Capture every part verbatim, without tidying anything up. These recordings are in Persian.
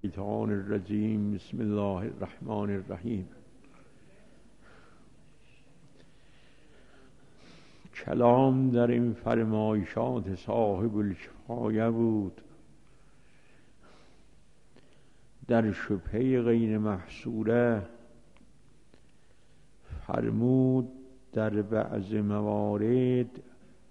الشیطان الرجیم. بسم الله الرحمن الرحیم. کلام در این فرمایشات صاحب الکفایه بود. در شبهه غیر محصوره فرمود در بعض موارد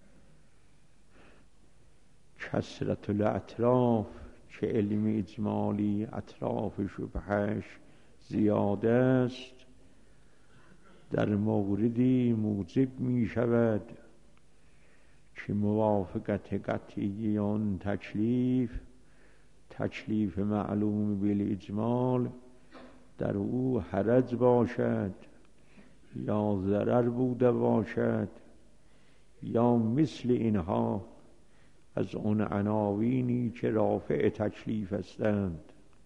کثرت الاطراف، که علم اجمالی اطراف شبهش زیاده است، در موردی موجب می شود که موافقت قطعی آن تکلیف تکلیف معلوم بالاجمال در او حرج باشد یا ضرر بوده باشد، یا مثل اینها از اون عناوینی که رافع تکلیف هستند.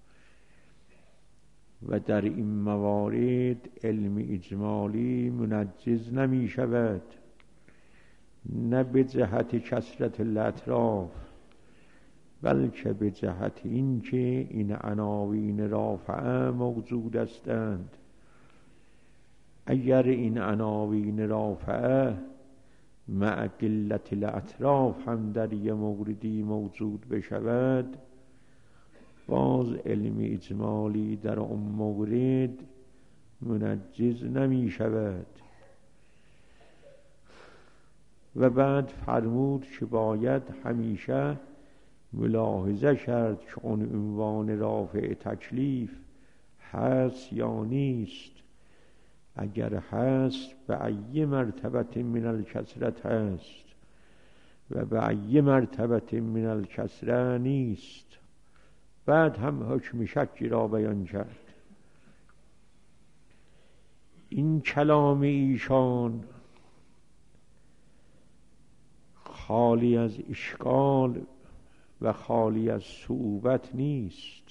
و در این موارد علم اجمالی منجز نمی شود، نه به جهت کثرت الاطراف، بلکه به جهت این که این عناوین رافعه موجود هستند. اگر این عناوین رافعه مع قلت الاطراف هم در یه موردی موجود بشود، باز علم اجمالی در اون مورد منجز نمی شود. و بعد فرمود که باید همیشه ملاحظه کرد که اون عنوان رافع تکلیف هست یا نیست. اگر هست به ای مرتبه من الکثرت هست و به ای مرتبه من الکثره نیست. بعد هم حکم شکی را بیان کرد. این کلام ایشان خالی از اشکال و خالی از صعوبت نیست،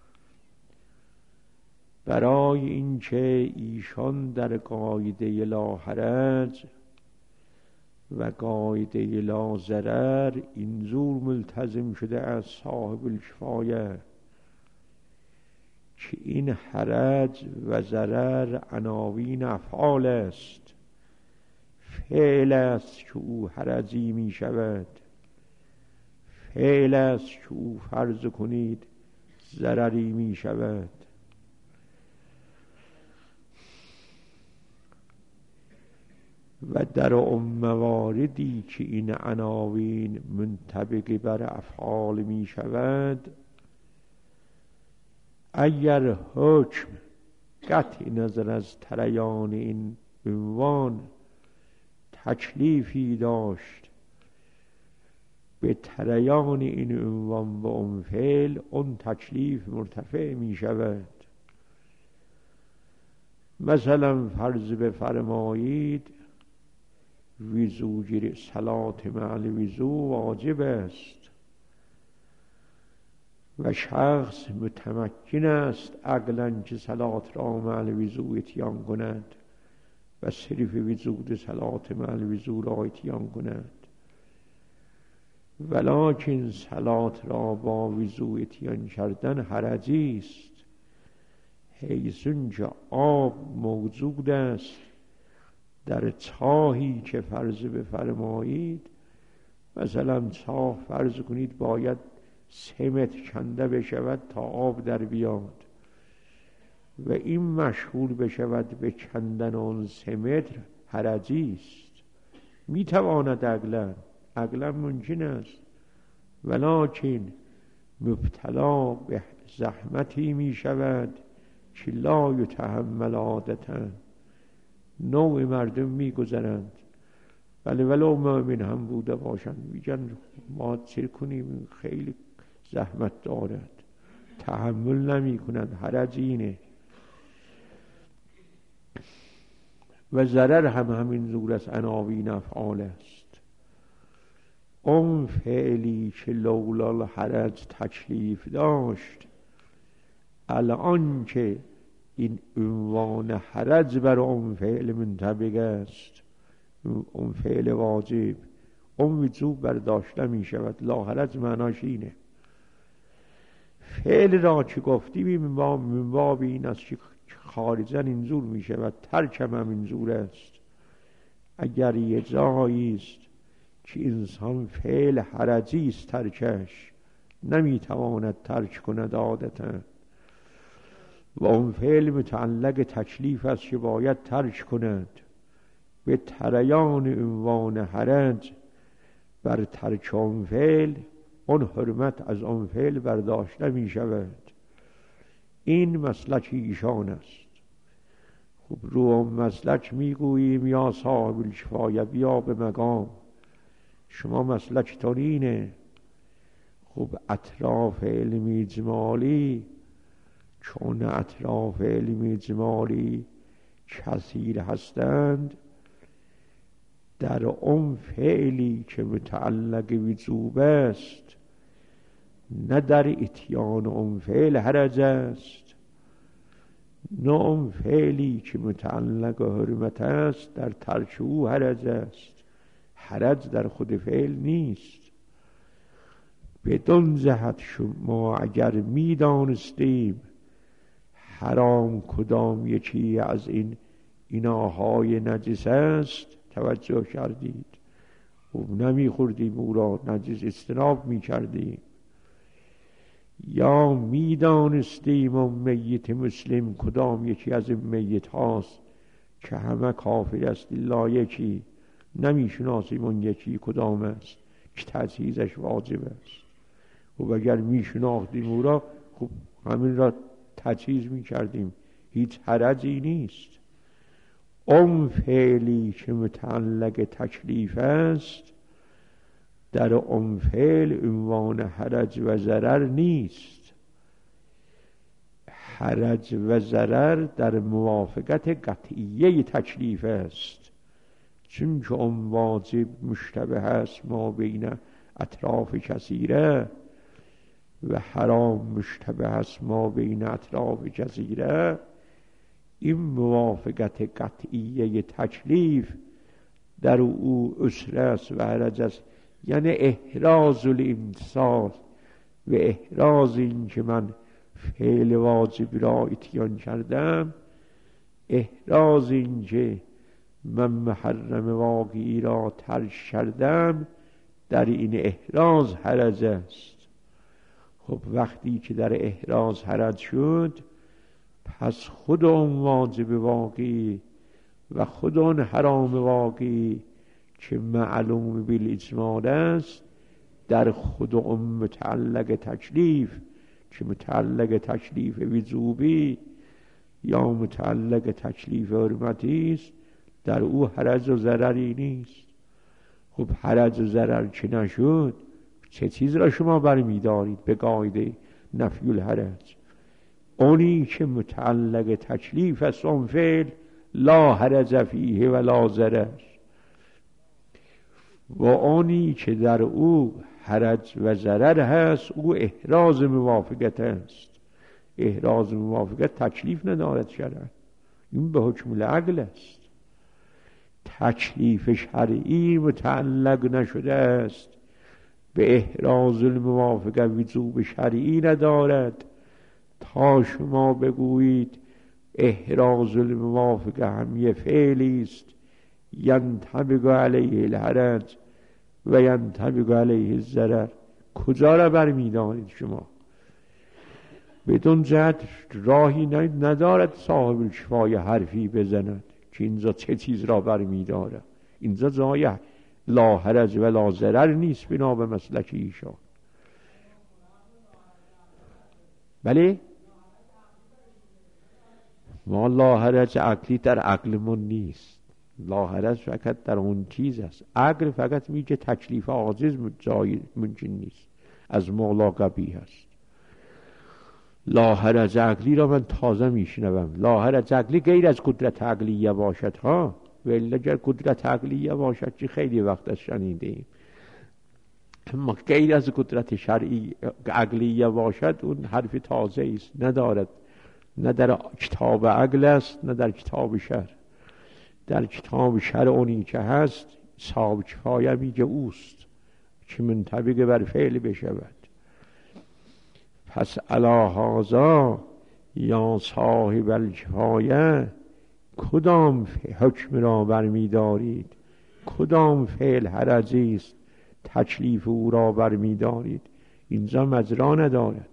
برای اینکه ایشان در قاعده لا حرج و قاعده لا ضرر اینجور ملتزم شده از صاحب الکفایه که این حرج و ضرر عناوین افعال است. فعل است که او حرجی می شود، فعل است که او فرض کنید ضرری می شود. و در اون مواردی که این عناوین منطبق بر افعال می شود، اگر حکم قطع نظر از تریان این عنوان تکلیفی داشت به تریان این عنوان و اون فعل، اون تکلیف مرتفع می شود. مثلا فرض بفرمایید وضو گیری صلات مع الوضو واجب است و شخص متمکن است عقلاً که صلات را مع الوضو اتیان کند و صرف وجود صلات مع الوضو را اتیان کند، ولکن صلات را با وضو اتیان کردن حرجی است، حیث که آب موجود است در چاهی که فرض بفرمایید، مثلا چاه فرض کنید باید سه متر کنده بشود تا آب در بیاد و این مشغول بشود به کندن اون سه متر، حرجی است. میتواند عقلا عقلا ممکن است، ولکن مبتلا به زحمتی می شود که لا یتحمل عادتا. نوع مردم می گذرند، ولی ولو مؤمن هم بوده باشند، میگن ما چه کنیم، خیلی زحمت دارد، تحمل نمی کنند، حرج اینه. و ضرر هم همین زور از عناوین افعال است. اون فعلی که لولا الحرج تکلیف داشت، الان که این عنوان حرج بر اون فعل منطبق است، اون فعل واجب، اون وجوب برداشته می شود. لا حرج معناش اینه. فعل را که گفتیم من باب این است که خارجن اینجور میشه و ترکم هم اینجور است. اگر یه جایی است که انسان فعل حرجی است ترکش نمیتواند ترک کند عادتا و اون فعل متعلق تکلیف است که باید ترک کند، به تریان عنوان حرج بر ترک اون فعل اون حرمت از اون فعل برداشته می شود. این مسلک ایشان است. خب رو اون مسلک می گوییم یا صاحب الکفایه بیا به مقام، شما مسلکتون اینه. خب اطراف علمی اجمالی، چون اطراف علمی اجمالی کثیر هستند، در اون فعلی که متعلق وجوب است نه در اتیان اون فعل حرج است، نه اون فعلی که متعلق حرمت است در ترک او حرج است. حرج در خود فعل نیست. بدون جهت شما اگر می دانستیم حرام کدام یکی از این ایناهای نجس است توجه کردید و نمی خوردیم او را، نجس اجتناب می کردیم. یا می دانستیم اون میت مسلم کدام یکی از این میت هاست که همه کافر است الا یکی، نمی شناسیم اون یکی کدام است که تجهیزش واجب است. و اگر می شناختیم او را خب همین را تجهیز می کردیم، هیچ حرجی نیست. اون فعلی که متعلق تکلیف است در اون فعل عنوان حرج و ضرر نیست. حرج و ضرر در موافقت قطعیه تکلیف است، چون که اون واجب مشتبه است ما بین اطراف کثیره و حرام مشتبه است ما بین اطراف کثیره. این موافقت قطعیه تکلیف در او اسره است و حرج است، یعنی احراز الامتثال و احراز این که من فعل واجب را اتیان کردم، احراز این که من محرم واقعی را ترک کردم، در این احراز حرج است. خب وقتی که در احراز حرج شد، پس خود اون واجب واقعی و خود اون حرام واقعی که معلوم بالاجمال است در خود اون متعلق تکلیف که متعلق تکلیف وجوبی یا متعلق تکلیف حرمتی است، در او حرج و ضرری نیست. خب حرج و ضرر که نشد، چه چیز را شما برمی دارید به قاعده نفی الحرج؟ اونی که متعلق تکلیف است اون فعل لا حرج فیه ولا ضرر، و اونی که در او حرج و ضرر هست او احراز موافقت است. احراز موافقت تکلیف ندارد شرع، این به حکم العقل است. تکلیف شرعی متعلق نشده است به احراز الموافقت، وجوب شرعی ندارد تا شما بگویید احراز الموافقه هم یه فعلی است ینطبق علیه الحرج و ینطبق علیه الضرر. کجا را برمی دارید شما؟ بدون جهت راهی ندارد صاحب الکفایه حرفی بزند که اینجا چه چیز را برمی داره. اینجا جای لا حرج و لا ضرر نیست بنا به مسلک ایشان. بله ما لا حرج عقلی در عقلمون نیست. لا حرج فقط در اون چیز است. عقل فقط میگه تکلیف عاجز جای ممکن نیست، از مولا قبیح است. لا حرج عقلی را من تازه میشنوم. لا حرج عقلی غیر از قدرت عقلیه باشد ها، ولی اگر قدرت عقلیه باشد که خیلی وقت از شنیدیم، اما غیر از قدرت شرعی عقلیه باشد اون حرف تازه است، ندارد، نه در کتاب عقل است نه در کتاب شرع. در کتاب شرع اونی که هست صاحب کفایه میگه اوست که منطبق بر فعل بشود. پس علی هذا یا صاحب الکفایه کدام حکم را برمی دارید؟ کدام فعل حرجی است تکلیف او را برمی دارید؟ اینجا مجرا ندارد.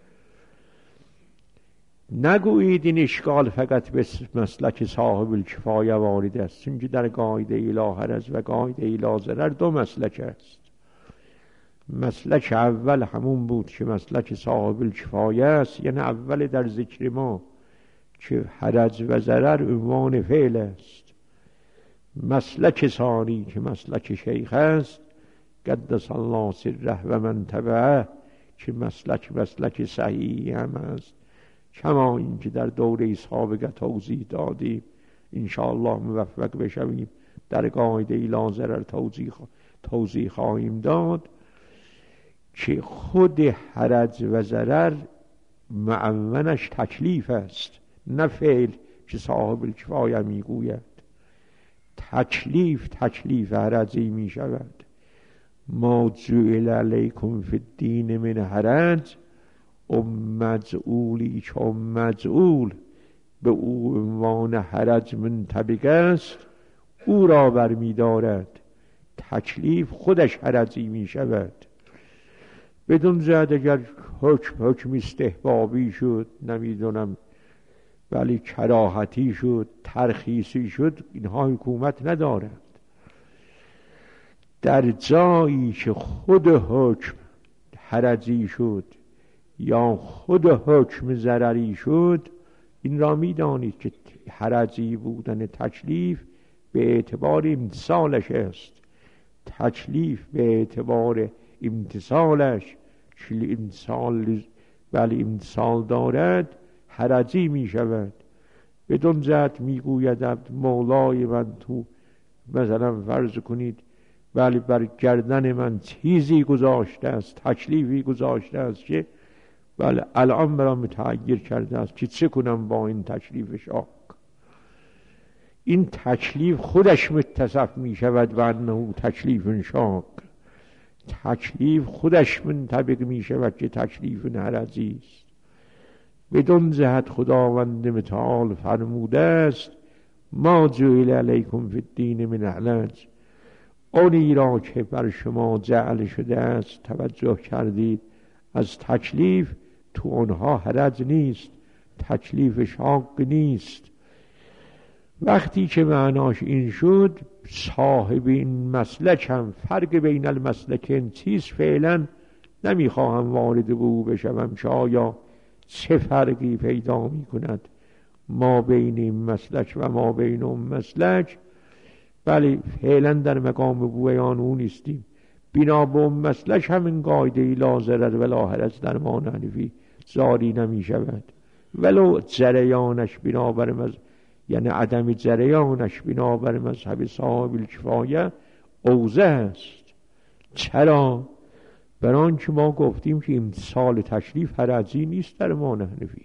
نگویید این اشکال فقط به مسلک صاحب الکفایه وارد است، چون که در قاعده لا حرج و قاعده لا ضرر دو مسلک است. مسلک اول همون بود که مسلک صاحب الکفایه است، یعنی اول در ذکر ما که حرج و ضرر عنوان فعل است. مسلک ثانی که مسلک شیخ است قدس الله سره و من تبعه، که مسلک مسلک صحیح هم است، کما این که در دوره سابقه توضیح دادیم. انشاءالله موفق بشویم در قاعده لا ضرر توضیح توضیح خواهیم داد که خود حرج و ضرر معونش تکلیف است، نه فعل که صاحب الکفایه میگوید. تکلیف تکلیف حرجی می شود. ما جعل علیکم فی الدین من حرج، ام مجعولی که ام مجعول به او عنوان حرج منطبق است، او را برمی دارد. تکلیف خودش حرجی می شود. بدون زد اگر حکم حکم استحبابی شد، نمیدونم ولی کراهتی شد، ترخیصی شد، اینها حکومت ندارد. در جایی که خود حکم حرجی شد یا خود حکم ضرری شد، این را میدانید که حرجی بودن تکلیف به اعتبار امتصالش است. تکلیف به اعتبار امتصالش که امتصال ولی امتصال دارد حرجی می شود. بدون ذات می گوید مولای من تو مثلا فرض کنید ولی بر گردن من چیزی گذاشته است، تکلیفی گذاشته است که بله الان برام متحیر کرده است که چه کنم با این تکلیف شاق. این تکلیف خودش متصف می شود و انه تکلیف شاق. تکلیف خودش منطبق می شود که تکلیف حرجی است. بدون جهت خداوند متعال فرموده است ما جعل علیکم فی الدین من حرج، آنی را که بر شما جعل شده است توجه کردید از تکلیف، تو آنها حرج نیست، تکلیف شاق نیست. وقتی که معناش این شد، صاحب این مسلک هم فرق بین المسلکین چیز فعلا نمیخواهم وارد به او بشوم که آیا چه فرقی پیدا می کند ما بین این مسلک و ما بین اون مسلک. بله فعلا در مقام بیان او نیستیم. بنا به اون مسلک همین قاعده لا ضرر و لا حرج در ما حنفی جاری نمی شود، ولو جریانش بنابر مز... یعنی عدم جریانش بنابر مذهب صاحب الکفایه اوضح است. چرا؟ برای آنکه ما گفتیم که امتصال تکلیف حرجی نیست در ما حنفی.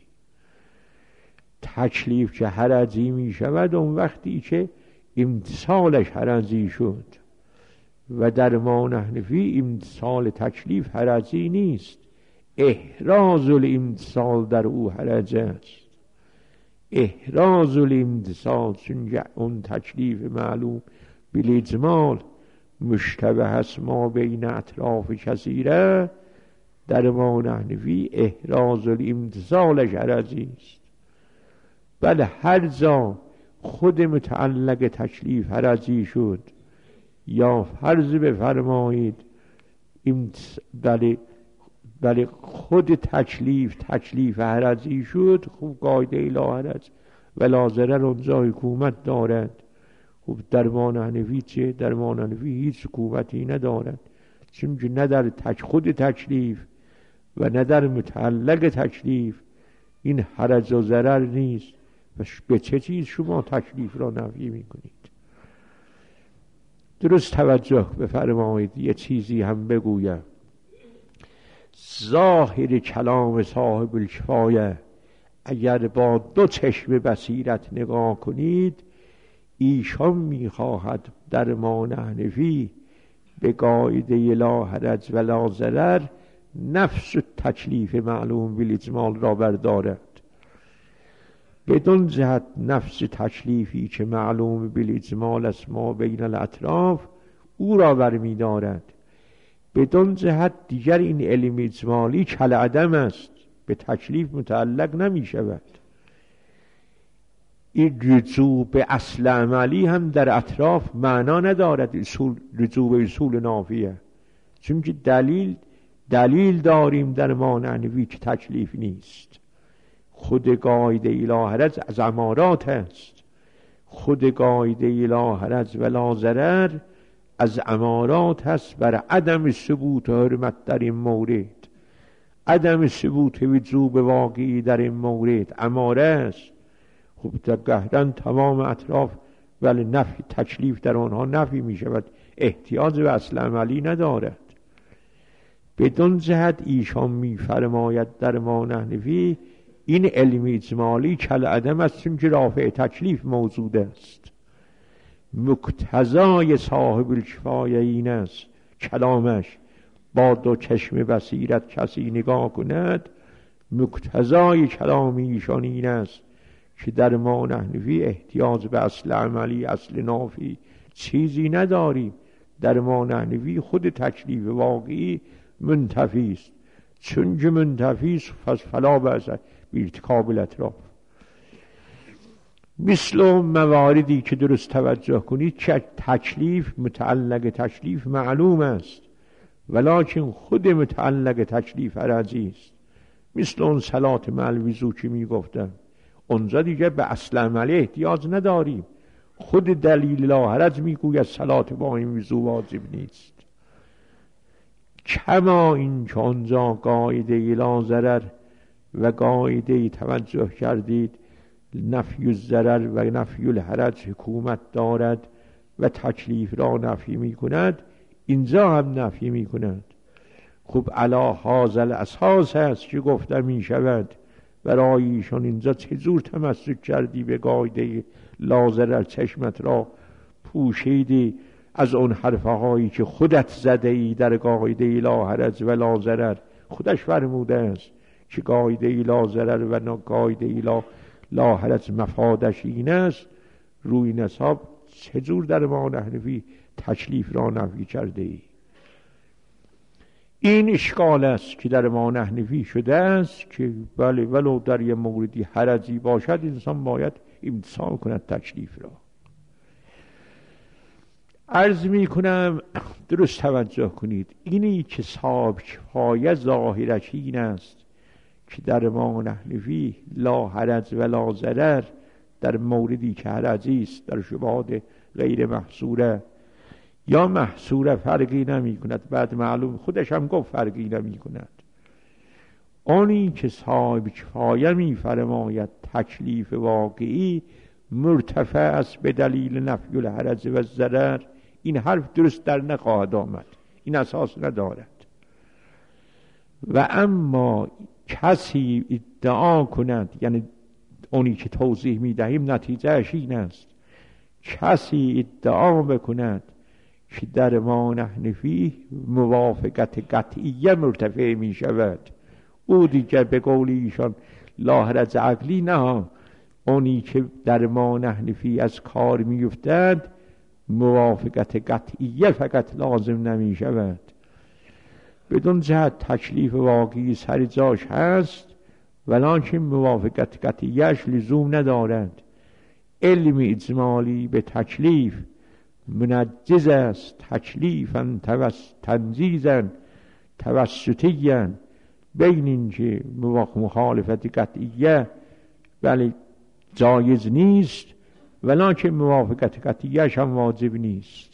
تکلیف که حرجی می شود اون وقتی که امتصالش حرجی شد و در ما حنفی امتصال تکلیف حرجی نیست، احراز الامتصال در او حرج است. احراز الامتصال چون اون تکلیف معلوم بالاجمال مشتبه است ما بین اطراف کثیره، در ما حنفی احراز الامتصالش حرجی است. بله هر جا خود متعلق تکلیف حرجی شد یا فرض بفرمایید بله بله خود تکلیف تکلیف حرجی شد، خوب قاعده لا حرج و لا ضرر اونجا حکومت دارد. خب درمان حنفی چه؟ درمان حنفی هیچ حکومتی ندارد، چون که نه در تک خود تکلیف و نه در متعلق تکلیف این حرج و ضرر نیست. و به چه چیز شما تکلیف را نفی میکنید؟ درست توجه بفرمایید. یه چیزی هم بگویم. ظاهر کلام صاحب الکفایه اگر با دو چشم بصیرت نگاه کنید، ایشان میخواهد در ما حنفی به قاعده لا حرج و لا ضرر نفس تکلیف معلوم بالاجمال را بردارد. بدون جهت نفس تکلیفی که معلوم بالاجمال است ما بین الاطراف او را برمی دارد. بدون جهت دیگر این علم اجمالی کل عدم است، به تکلیف متعلق نمی شود. این رجوع به اصل عملی هم در اطراف معنا ندارد. اصول رجوع به اصول نافیه، چون که دلیل دلیل داریم در مانعنوی که تکلیف نیست. خود قاعده الاهرز از امارات است. خود قاعده الاهرز ولا ضرر از امارات هست بر عدم ثبوت حرمت در این مورد. عدم ثبوت وجوب واقعی در این مورد اماره است. خب در گهرن تمام اطراف ولی نفی تکلیف در آنها نفی می شود، احتیاج به اصل عملی ندارد. بدون جهت ایشان می فرماید در ما نحنفی این علم اجمالی کل عدم است، چون که رافع تکلیف موجود است. مقتضای صاحب الکفایه این است کلامش با دو چشم بصیرت کسی نگاه کند. مقتضای کلام ایشان این است که در ما نحنفی احتیاج به اصل عملی اصل نافی چیزی نداریم. در ما نحنفی خود تکلیف واقعی منتفی است، چون که منتفی است پس فلا بأس بارتکاب الاطراف. مثل مواردی که درست توجه کنید که تکلیف متعلق تکلیف معلوم است ولکن خود متعلق تکلیف عرضی است. مثل اون صلات مع الوضو که می گفتم، اونجا دیگه به اصل عملی احتیاج نداریم. خود دلیل لا حرج می گوید صلات با این وضو واجب نیست. کما این که آنجا قاعده لا ضرر و قاعده توجه کردید نفی الضرر و نفی الحرج حکومت دارد و تکلیف را نفی می کند، اینجا هم نفی می کند. خب علا هذا الاساس هست که گفته می شود برای ایشان اینجا چجور تمسک کردی به قاعده لا ضرر، چشمت را پوشیدی از اون حرفه هایی که خودت زده ای در قاعده لا حرج و لا ضرر. خودش فرموده است که قاعده لا ضرر و قاعده لا لا حرج مفادش این است. روی نصاب چجور در ما نحنفی تکلیف را نفی کرده ای؟ این اشکال است که در ما نحنفی شده است که بله ولو در یه موردی حرجی باشد انسان باید امتثال کند تکلیف را. عرض می کنم درست توجه کنید، اینی که صاحب کفایه ظاهرش این است که در ما نحنفی لا حرج و لا ضرر در موردی که حرجی است در شبهات غیر محصوره یا محصوره فرقی نمی کند. بعد معلوم خودش هم گفت فرقی نمی کند. آنی که صاحب کفایه می فرماید تکلیف واقعی مرتفع است به دلیل نفی الحرج و ضرر، این حرف درست در نخواهد آمد، این اساس ندارد. و اما کسی ادعا کند، یعنی اونی که توضیح می دهیم نتیجهش این است، کسی ادعا بکند که در ما نحنفی موافقت قطعیه مرتفع می شود، او دیگر به قول ایشان لا حرج عقلی نه، اونی که در ما نحنفی از کار می افتد موافقت قطعیه فقط لازم نمی شود. بدون جهت تکلیف واقعی سر جاش هست ولکن موافقت قطعیهش لزوم ندارد. علم اجمالی به تکلیف منجز است، تکلیفا تنجیزا توسطیا، بین این که مخالفت قطعیه ولی جایز نیست ولکن موافقت قطعیهش هم واجب نیست.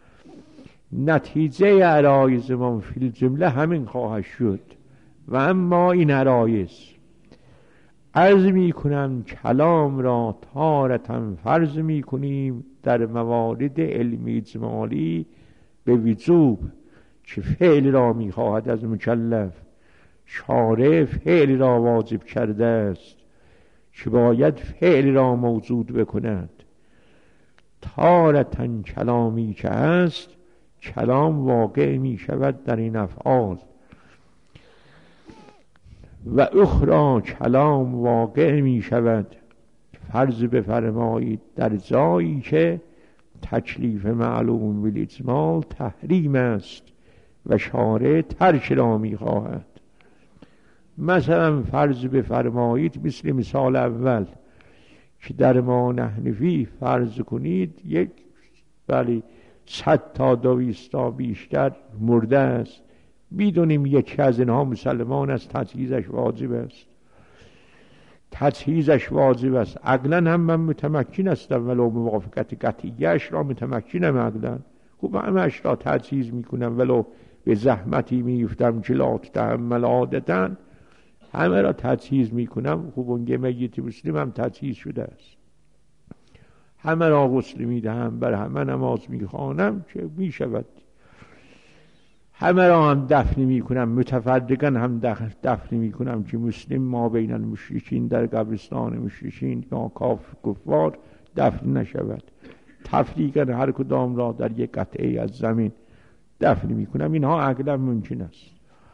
نتیجه عرایض من فی الجمله همین خواهد شد. و اما این عرایض عرض می کنم کلام را تارتاً فرض می کنیم در موارد علم اجمالی به وجوب که فعل را می خواهد از مکلف. شارع فعل را واجب کرده است که باید فعل را موجود بکند. تارتاً کلامی که هست کلام واقع می شود در این افعال. و اخرى کلام واقع می شود. فرض بفرمایید در جایی که تکلیف معلوم بالاجمال تحریم است و شارع ترک را می خواهد. مثلا فرض بفرمایید مثل مثال اول که در ما نحنفی فرض کنید یک ولی صد تا دویستا بیشتر مرده است، میدونیم یکی از اینها مسلمان است، تجهیزش واجب است، تجهیزش واجب است، عقلا هم من متمکن هستم ولو موافقت قطعیش را متمکنم عقلا، خوب همش را تجهیز میکنم ولو به زحمتی میفتم که لا تتحمل عادتا، همه را تجهیز میکنم. خوب اونگه میت مسلم هم تجهیز شده است، همه را غسل میدهم، بر همه نماز میخوانم که میشود، همه را هم دفن میکنم، متفرقا هم دفن میکنم که مسلم ما بین المشرکین در قبرستان مشرکین یا کافر کفار دفن نشود، تفریقا هر کدام را در یک قطعه از زمین دفن میکنم. اینها عقلا ممکن است.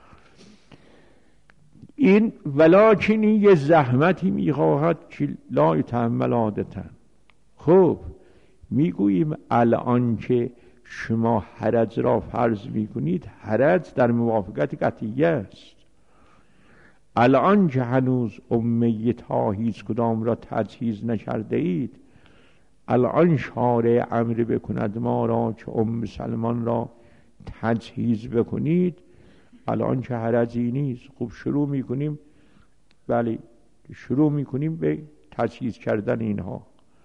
این ولکن این یه زحمتی میخواهد که لا یتحمل عادتا. خب میگوییم الان که شما حرج را فرض میکنید، حرج در موافقت قطعیه است. الان که هنوز امیتها هیچ کدام را تجهیز نکرده اید، الان شارع امر بکند ما را که ام سلمان را تجهیز بکنید، الان که حرجی نیست. خوب شروع میکنیم، بله شروع میکنیم به تجهیز کردن اینها.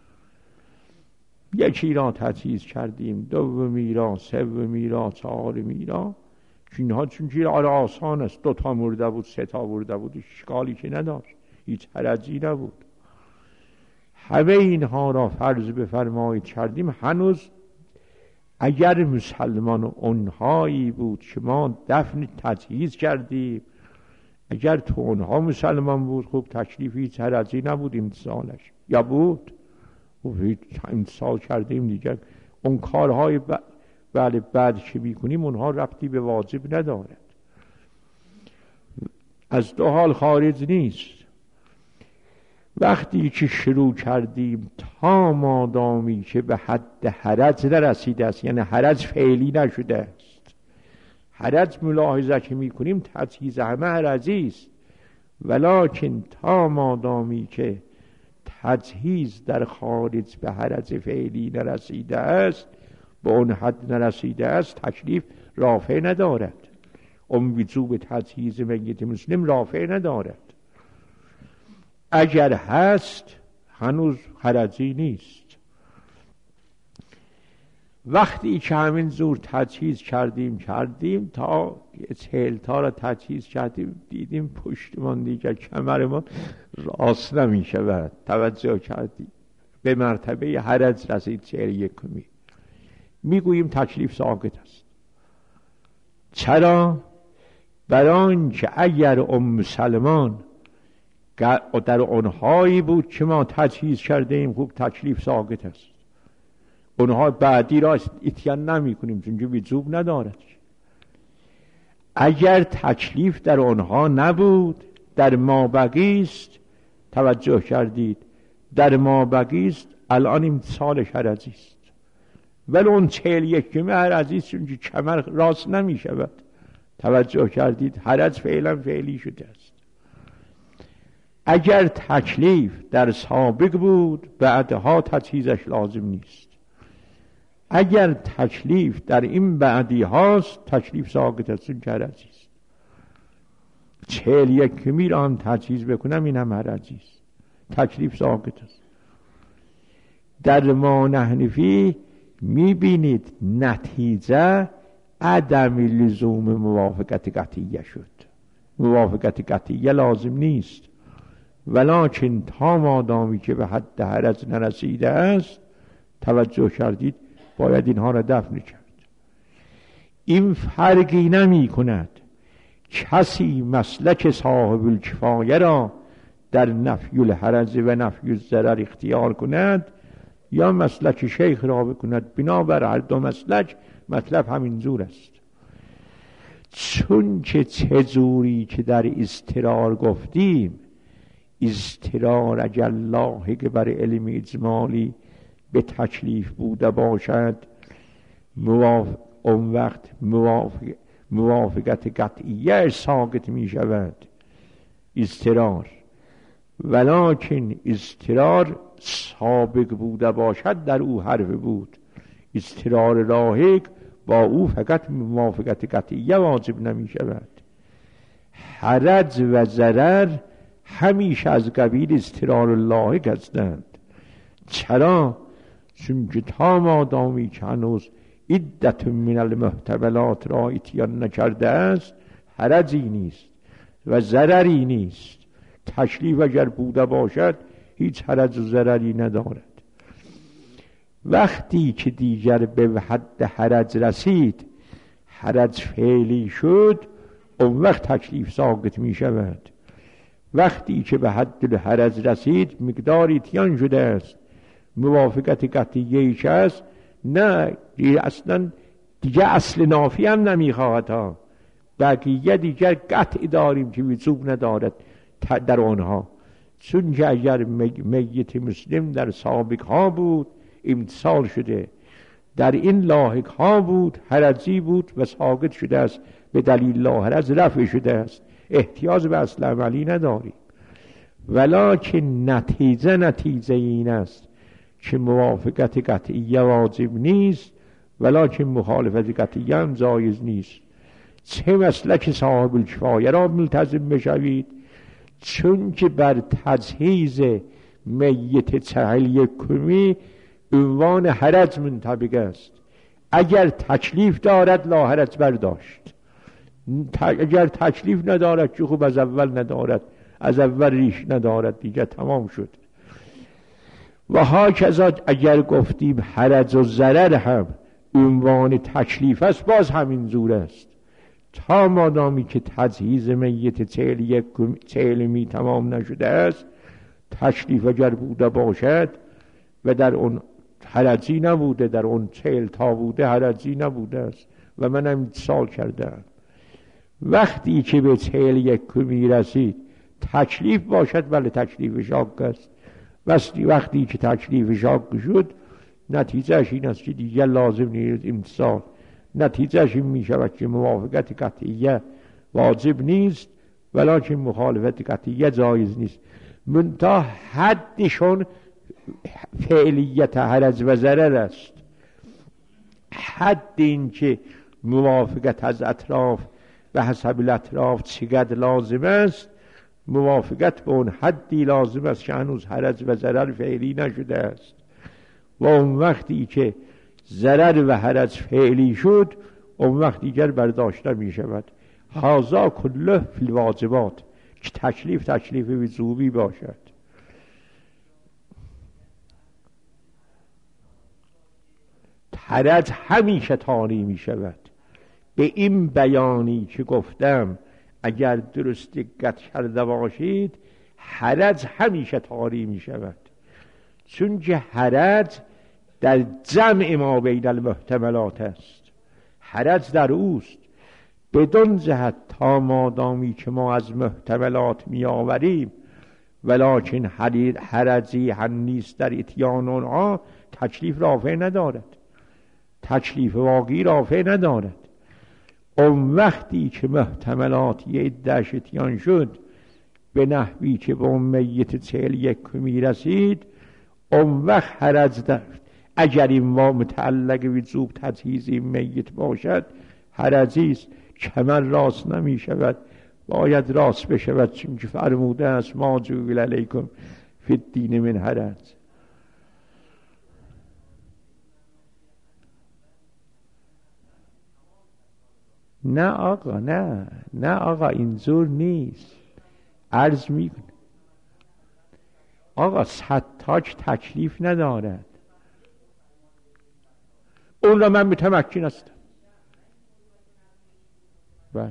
یکی را تجهیز کردیم، دومی را، سومی را، چهارمی را، اینها چون که آسان است، دو تا مرده بود، سه تا مرده بود، اشکالی که نداشت، هیچ حرجی نبود. همه اینها را فرض بفرمایید کردیم. هنوز اگر مسلمان اونهایی بود که ما دفن تجهیز کردیم، اگر تو اونها مسلمان بود، خب تکلیفی هیچ حرجی نبود امتثالش، یا بود امتثال کردیم دیگر. اون کارهای ب... بله بعد که میکنیم اونها ربطی به واجب ندارد، از دو حال خارج نیست. وقتی که شروع کردیم تا مادامی که به حد حرج نرسیده است، یعنی حرج فعلی نشده است، حرج ملاحظه که میکنیم تجهیز همه حرجی است، ولکن تا مادامی که تجهیز در خارج به حرج فعلی نرسیده است، به اون حد نرسیده است، تکلیف رافع ندارد. اون وجوب تجهیز میت مسلم رافع ندارد. اگر هست هنوز حرجی نیست. وقتی که همین زور تجهیز کردیم کردیم تا چهل تا را تجهیز کردیم، دیدیم پشتمان دیگر کمرمان راست نمی شود، توجه کردیم به مرتبه حرج رسید چهل یکمی، میگوییم تکلیف ساقط است. چرا؟ برای که اگر ام سلمان در اونهایی بود که ما تجهیز کرده ایم، خوب تکلیف ساقط است. اونها بعدی را اتیان نمی کنیم چون که وجوب ندارد. اگر تکلیف در اونها نبود، در ما بقیست، توجه کردید، در ما بقیست، الان امتصال حرجی است. ولی اون چهل یکمی حرجی است چون که کمر راست نمی شود. توجه کردید، حرج فعلا فعلی شده است. اگر تکلیف در سابق بود، بعدها تجهیزش لازم نیست. اگر تکلیف در این بعدی هاست، تکلیف ساقط است، چون که حرجی است. چهل یکمی را هم تجهیز بکنم، این هم حرجی است، تکلیف ساقط است. در ما نحنفی میبینید نتیجه عدم لزوم موافقت قطعیه شد. موافقت قطعیه لازم نیست، ولکن تا مادامی که به حد حرج نرسیده است، توجه کردید، باید اینها را دفن کرد. این فرقی نمی کند کسی مسلک صاحب الکفایه را در نفی الحرج و نفی الضرر اختیار کند یا مسلک شیخ را بکند. بنابر هر دو مسلک مطلب همین زور است. چون که چه جوری که در اضطرار گفتیم، اضطرار اگر لاحق بر علم اجمالی به تکلیف بوده باشد، موافق اون وقت موافق موافقت قطعیه ساقط می شود اضطرار. ولکن اضطرار سابق بوده باشد در او حرف بود، اضطرار لاحق با او فقط موافقت قطعیه واجب نمی شود. حرج و ضرر همیشه از قبیل اضطرار لاحق هستند. چرا؟ چون که تا مادامی که هنوز عدت من المحتملات را اتیان نکرده است، حرجی نیست و ضرری نیست. تکلیف اگر بوده باشد هیچ حرج و ضرری ندارد. وقتی که دیگر به حد حرج رسید، حرج فعلی شد، اون وقت تکلیف ساقط می شود. وقتی که به حد حرج رسید، مقدار اتیان شده است، موافقت قطعیه‌ای که است، نه اصلا دیگه اصل نافی هم نمی خواهد ها. بقیه دیگر قطع داریم که وجوب ندارد در آنها. چون که اگر میت مسلم در سابق ها بود امتصال شده، در این لاحق ها بود حرجی بود و ساقط شده است، به دلیل لاحرج رفع شده است، احتیاج به اصل عملی نداریم. ولکن نتیجه نتیجه این است که موافقت قطعیه واجب نیست، ولکن مخالفت قطعیه هم جایز نیست. چه مسلک صاحب الکفایه را ملتزم بشوید؟ چون که بر تجهیز میت چهل یکمی عنوان حرج منطبق است. اگر تکلیف دارد لا حرج برداشت، اگر تکلیف ندارد که خوب از اول ندارد، از اول ریش ندارد، دیگه تمام شد. و هاکذا اگر گفتیم حرج و ضرر هم عنوان تکلیف است، باز همین زور است. تا مادامی که تجهیز میت چهل یک چهلمی تمام نشده است، تکلیف اگر بوده باشد و در اون حرجی نبوده، در اون چهل تا بوده حرجی نبوده است و منم اتصال کردم. وقتی که به چهل یک می رسید تکلیف باشد، ولی تکلیف شاق است. وقتی که تکلیف شاق شد، نتیجهش این است که دیگر لازم نیست امتصال. نتیجهش این می شود که موافقت قطعیه واجب نیست، ولکن مخالفت قطعیه جایز نیست. منتها حدشون فعلیت حرج و ضرر است. حد این که موافقت از اطراف و حسب الاطراف چقدر لازم است، موافقت به اون حدی لازم است که هنوز حرج و ضرر فعلی نشده است. و اون وقتی که ضرر و حرج فعلی شد، اون وقت دیگر برداشته می شود. هذا کله فی الواجبات، که تکلیف تکلیف وجوبی باشد. حرج همیشه طاری می شود. به این بیانی که گفتم اگر درست دقت کرده باشید، حرج همیشه طاری می شود. چون که حرج در جمع ما بین المحتملات است، حرج در اوست. بدون جهت تا مادامی که ما از محتملات می آوریم، ولکن حرجی هم نیست در اتیان آنها، تکلیف رافع ندارد، تکلیف واقعی رافع ندارد. اون وقتی که محتملات یه عده‌اش اتیان شد، به نحوی که به اون میت چهل یک می رسید، اون وقت حرج داشت. اگر این ما متعلق وجوب تجهیز این میت باشد، حرجی است. کمر راست نمی شود، باید راست بشود، چون که فرموده است ما جعل علیکم فی الدین من حرج. نه آقا، نه نه آقا، اینجور نیست. عرض میکنه آقا ستاک تکلیف ندارد. اون را من متمکن هستم. بله.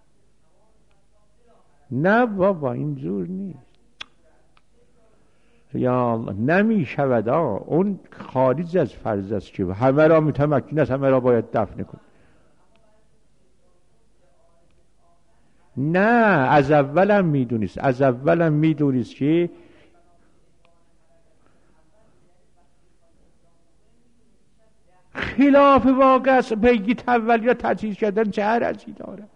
نه بابا اینجور نیست. یا الله، نمی شود آقا، اون خارج از فرض است که همه را متمکن است، همه را باید دفن کن. نه از اولم میدونست، از اولم میدونست که خلاف واقع است. پیگی تول یا تجهیز کردن چه عرضی دارد؟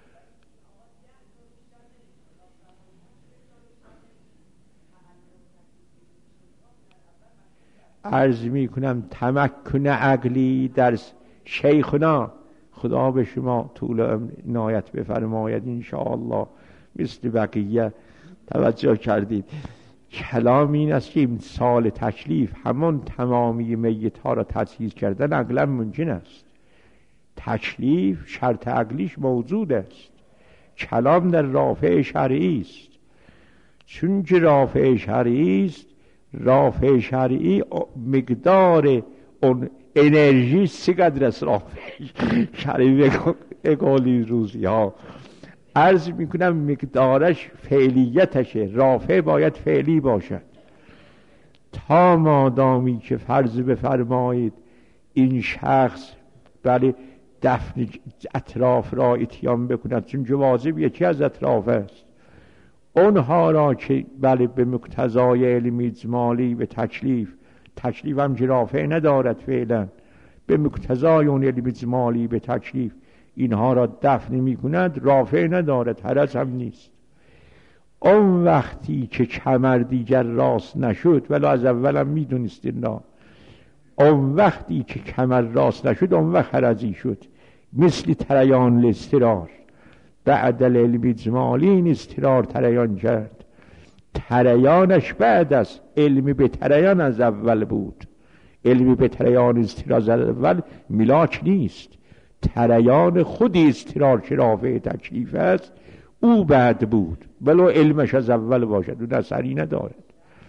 عرض می کنم تمکن عقلی در شیخنا، خدا به شما طول عنایت بفرماید انشاءالله، مثل بقیه توجه کردید. کلام این است که امسال تکلیف همون تمامی میت ها را تجهیز کردن عقلا ممکن است. تکلیف شرط عقلیش موجود است. کلام در رافع شرعی است، چون که رافع شرعی است، رافع شرعی مقدار اون انرژی چقدر است رافع شرعی بگولی روزی ها عرض میکنم مقدارش فعلیتشه. رافع باید فعلی باشد. تا مادامی که فرض بفرمایید این شخص بله دفن اطراف را اتیان بکند، چون واجب یکی از اطراف است، اونها را که بله به مقتضای علم اجمالی به تکلیف، تکلیف هم که رافع ندارد فعلا، به مقتضای اون علم اجمالی به تکلیف اینها را دفن می کند، رافع ندارد، حرج هم نیست. اون وقتی که کمر دیگر راست نشد، ولی از اولم می دونستین را، اون وقتی که کمر راست نشد اون وقت حرجی شد، مثل تریان الاضطرار. بعد العلم اجمالی این اضطرار تریان کرد، تریانش بعد از علم به تریان از اول بود. علم به تریان اضطرار از اول ملاک نیست، تریان خود اضطرار که رافع تکلیف است او بعد بود، ولو علمش از اول باشد، اون اثری ندارد.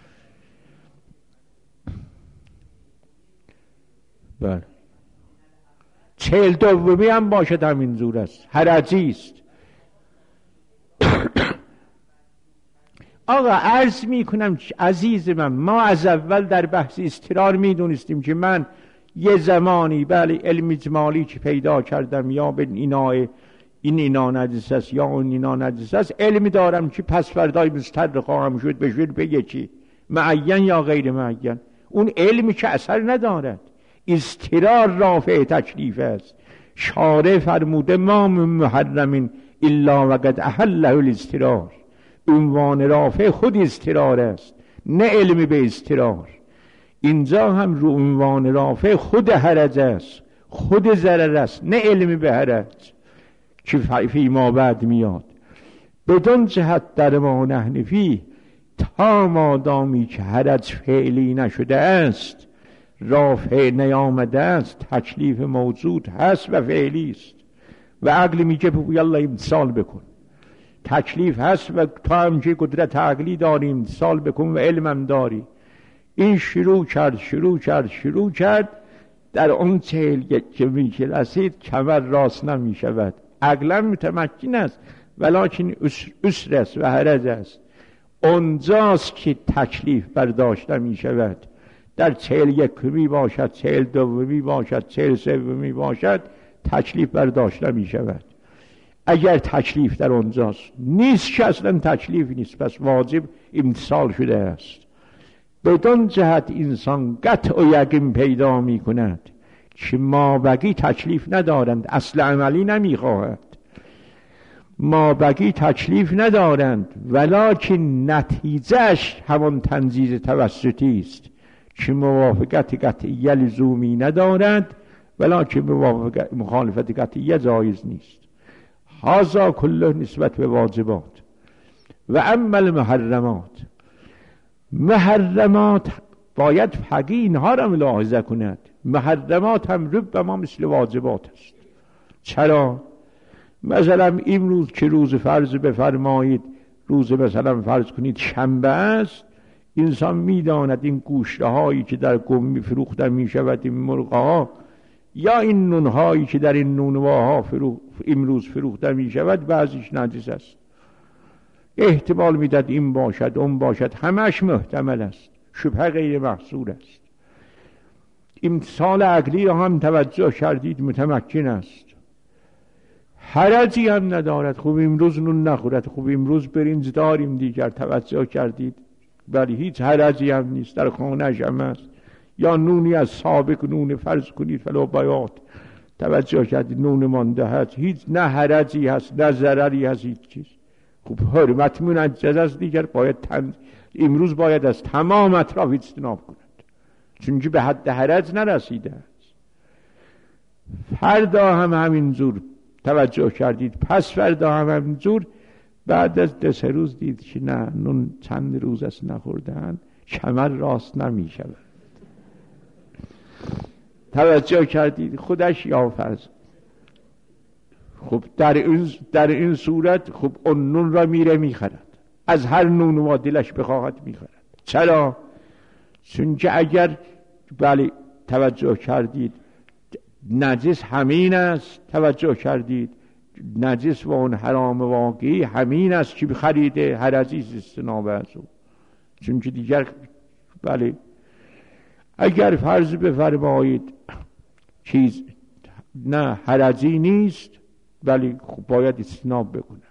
بله چهل دومی هم باشد همین زور است، حرجی است. آقا عرض می کنم عزیز من، ما از اول در بحث اضطرار می دونستیم که من یه زمانی بله علم اجمالی که پیدا کردم یا به اینای این اینا نجس است یا اون اینا نجس است، علمی دارم که پس فردای مستر خواهم شد بشود بگه چی معین یا غیر معین، اون علمی که اثر ندارد. اضطرار رافع تکلیف است. شارع فرموده ما من محرم الا وقد احله الاضطرار. عنوان رافع خود اضطرار است، نه علم به اضطرار. اینجا هم رو عنوان رافع خود حرج است، خود ضرر است، نه علم به حرج که فی ما بعد میاد. بدون جهت در ما نحنفی، تا مادامی که حرج فعلی نشده است، رافع نیامده است، تکلیف موجود هست و فعلی است و عقل میگه یلا امتثال بکن. تکلیف هست و تو هم که قدرت عقلی داری امتثال بکن و علمم داری. این شروع کرد شروع کرد شروع کرد در اون چهل که میشه رسید کمر راست نمی شود. عقلا متمکن است ولیکن اسر است و حرج است. اونجاست که تکلیف برداشته می شود. در چهل یکمی باشد، چهل دومی باشد، چهل سومی باشد، تکلیف برداشته می شود. اگر تکلیف در اونجاست نیست که اصلا تکلیف نیست، پس واجب امتثال شده است. بدون جهت انسان قطع و یقین پیدا می کند که ما بقی تکلیف ندارند، اصل عملی نمی خواهد. ما بقی تکلیف ندارند ولکن نتیجهش همون تنزیز توسطی است که موافقت قطعیه لزومی ندارند ولکن موافقت مخالفت قطعیه جایز نیست. هذا کله نسبت به واجبات. و اما المحرمات، محرمات باید فقیه اینها را ملاحظه کند. محرمات هم ربما مثل واجبات است. چرا؟ مثلا این روز که روز فرض بفرمایید، روز مثلا فرض کنید شنبه است، انسان میداند این گوشت هایی که در گم فروخته می شود، این مرغ ها یا این نون هایی که در این نونواها فروخ امروز فروخته می شود بعضیش نجس است. احتمال میداد این باشد اون باشد، همش محتمل است، شبهه غیر محصور است. امثال عقلی را هم توجه کردید متمکن است. حرجی هم ندارد. خوب امروز نون نخورد، خوب امروز برنج داریم دیگر، توجه کردید؟ ولی هیچ حرجی هم نیست، در خانه‌اش هم است. یا نونی از سابق نون فرض کنید فلا بیات، توجه کردید؟ نون مانده هست، هیچ نه حرجی هست نه ضرری هست، هیچ چیز. خوب حرمت منجز است دیگر، باید تن... امروز باید از تمام اطراف اجتناب کند، چون که به حد حرج نرسیده است. فردا هم همینجور، توجه کردید؟ پس فردا هم همینجور. بعد از دو سه روز دید که نه، نون چند روز است نخوردن، کمر راست نمی شود. توجه کردید؟ خودش یا فرض. خب در این در این صورت خب اون نون را میره میخرد، از هر نون و دلش بخواهد میخرد. چرا؟ چون که اگر بله توجه کردید نجس همین است، توجه کردید؟ نجس و اون حرام واقعی همین است که بخریده، حرجی استناب از او. چون که دیگر بله اگر فرض بفرمایید چیز نه حرجی نیست، ولی خب باید اجتناب بکند.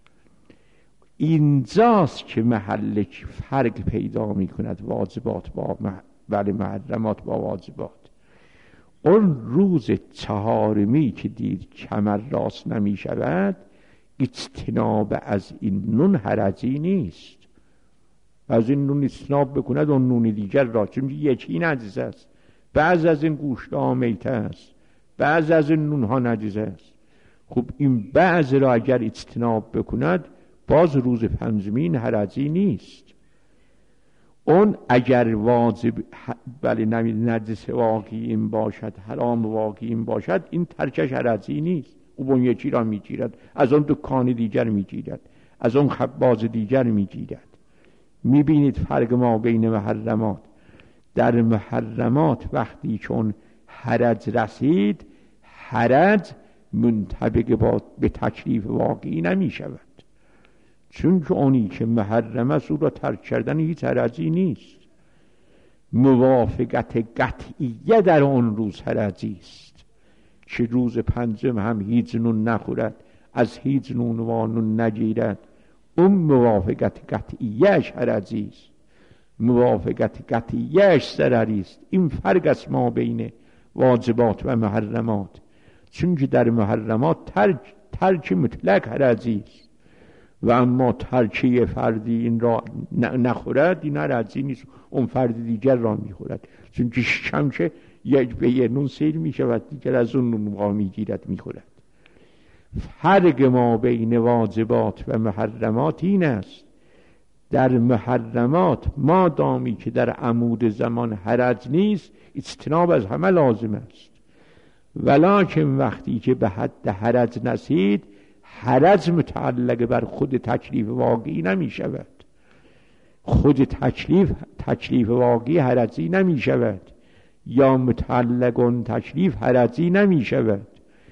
اینجاست که محل فرق پیدا می کند واجبات با ولی محرمات با واجبات. اون روز چهارمی که دید کمر راست نمی شود، اجتناب از این نون حرجی نیست. از این نون اجتناب بکند اون نون دیگر را، چون یکی نجس است. بعض از این گوشت ها میته است، بعض از این نون ها نجس است. خب این بعض را اگر اجتناب بکند، باز روز پنجمین حرجی نیست. اون اگر واجب بله نجس واقعی این باشد، حرام واقعی این باشد، این ترکش حرجی نیست. او اون یکی را میگیرد، از اون دکان دیگر میگیرد، از اون خباز دیگر میگیرد. میبینید فرق ما بین محرمات. در محرمات وقتی چون حرج رسید، حرج منطبق با به تکلیف واقعی نمی شود، چون که اونی که محرم است او را ترک کردن هیچ حرجی نیست. موافقت قطعیه در اون روز حرجی است، که روز پنجم هم هیچ نون نخورد، از هیچ نون و نون نگیرد. اون موافقت قطعیهش حرجی است، موافقت قطعیهش ضرری است. این فرق است ما بین واجبات و محرمات. چون که در محرمات ترک ترک مطلق حرجی است، و اما ترکیه فردی این را نخورد، این حرجی نیست، اون فرد دیگر را میخورد. چون که شمشه یک به یه نون سیر میشود، دیگر از اون نون را میگیرد میخورد. فرق ما بین واجبات و محرمات این است: در محرمات ما دامی که در عمود زمان حرج نیست، اجتناب از همه لازم است. ولکن وقتی که به حد حرج نسید، حرج متعلق بر خود تکلیف واقعی نمی شود. خود تکلیف تکلیف واقعی حرجی نمی شود، یا متعلق اون تکلیف حرجی نمی شود،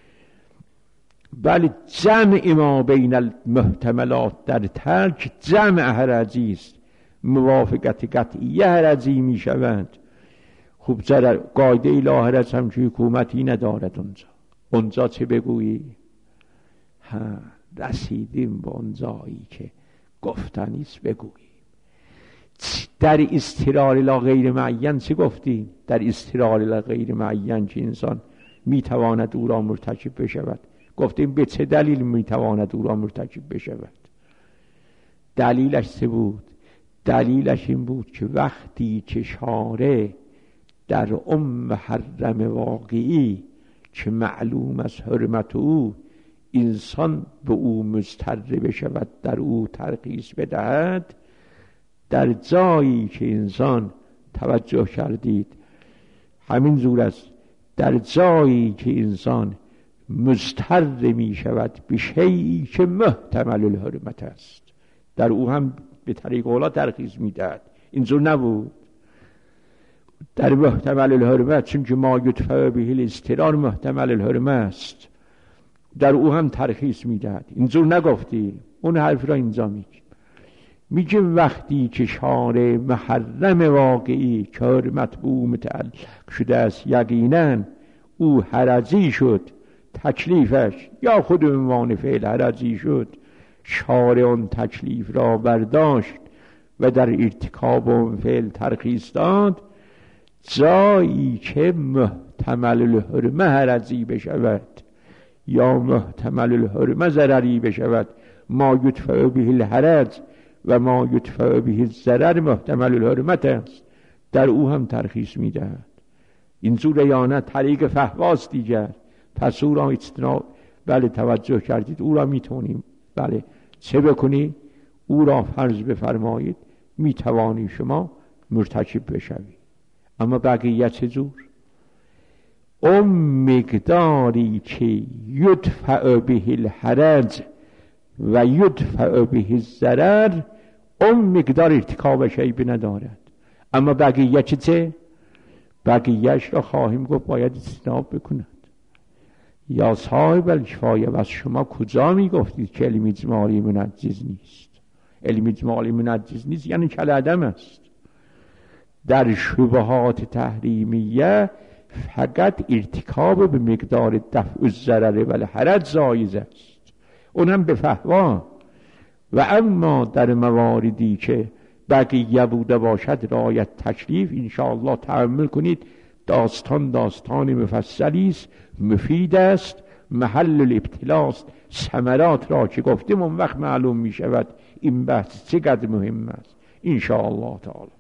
بل جمع ما بین المحتملات در ترک جمع حرجی است. موافقت قطعیه حرجی می شود. خوب ضرر قاعده لا حرج هم که حکومتی ندارد اونجا. اونجا چه بگویی؟ ها رسیدیم به اونجایی که گفتنیست بگوییم. در استقرار لا غیر معین چه گفتیم؟ در استقرار لا غیر معین که انسان میتواند او را مرتکب بشود، گفتیم به چه دلیل میتواند او را مرتکب بشود؟ دلیلش چه بود؟ دلیلش این بود که وقتی که شارع در ام محرم واقعی که معلوم از حرمت او انسان به او مضطر بشود، در او ترخیص بدهد، در جایی که انسان توجه کردید همین زور است، در جایی که انسان مضطر می شود به شیئی که محتمل الحرمت است، در او هم به طریق اولا ترخیص می دهد. اینجور نبود در محتمل الحرمت، چون که ما یدفع به الاضطرار محتمل الحرمت است، در او هم ترخیص می دهد. اینجور نگفتی، اون حرف را اینجا میگیم. میگیم وقتی که شارع محرم واقعی که حرمت به او متعلق شده است، یقینا او حرجی شد، تکلیفش یا خود عنوان فعل حرجی شد، شارع آن تکلیف را برداشت و در ارتکاب آن فعل ترخیص داد، جایی که محتمل الحرمه حرجی بشود یا محتمل الحرمه ضرری بشود، ما یدفع به الحرج و ما یدفع به الضرر محتمل الحرمت است، در او هم ترخیص میدهد. این جور یا نه طریق فهواست دیگر، پس او را اجتناب بله توجه کردید، او را میتونیم بله چه بکنید، او را فرض بفرمایید میتوانی شما مرتکب بشوید. اما بقیه چه جور؟ اون مقداری که یدفع به الحرج و یدفع به الضرر، اون مقدار ارتکاب شیء ندارد. اما بقیه چه چه؟ بقیهش را خواهیم گفت باید اجتناب بکند. یا صاحب الکفایه، و از شما کجا می گفتید که علم اجمالی منجز نیست؟ علم اجمالی منجز نیست یعنی کالعدم است. در شبهات تحریمیه فقط ارتکاب به مقدار دفع الضرر و الحرج جایز است، اونم به فهوا. و اما در مواردی که بقیه بوده باشد رعایت تکلیف، انشاءالله تأمل کنید، داستان داستان مفصلی است، مفید است، محل الابتلاست. ثمرات را که گفتیم اون وقت معلوم می شود این بحث چقدر مهم است انشاءالله تعالی.